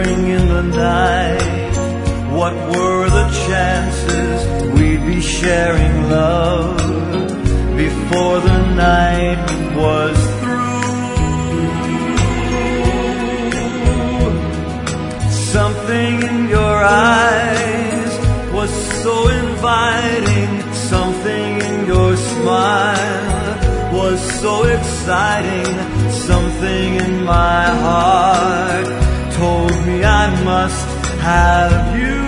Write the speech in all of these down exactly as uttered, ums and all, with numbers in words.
whispering in the night. What were the chances we'd be sharing love before the night was through? Something in your eyes was so inviting. Something in your smile was so exciting. Something in my heart told me I must have you.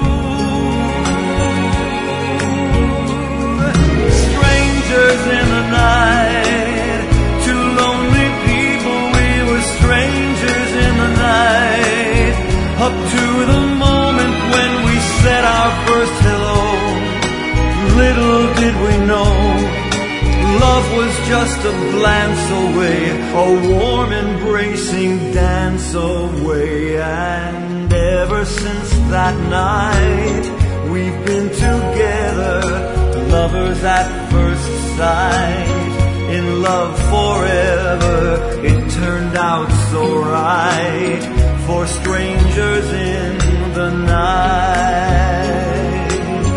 Strangers in the night, two lonely people, we were strangers in the night. Up to the moment when we said our first hello, little did we know love was just a glance away, a warm embracing dance away. And ever since that night, we've been together, lovers at first sight, in love forever. It turned out so right for strangers in the night.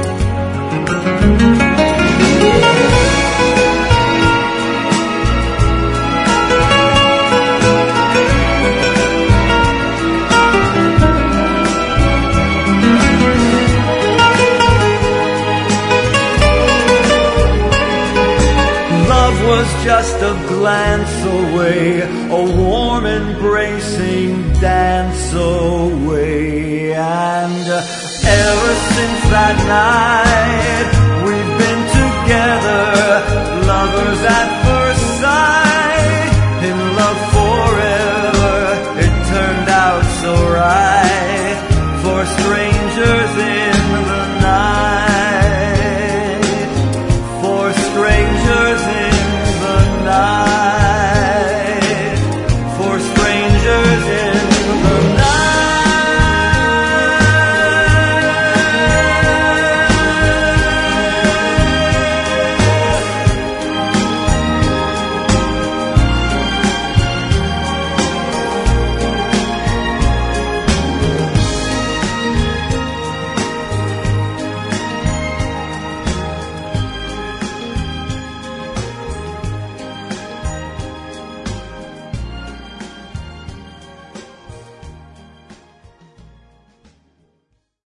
Was just a glance away, a warm embracing dance away. And ever since that night, we've been together, lovers at first sight, in love forever. It turned out so right for strangers in the night, for strangers in night, for strangers in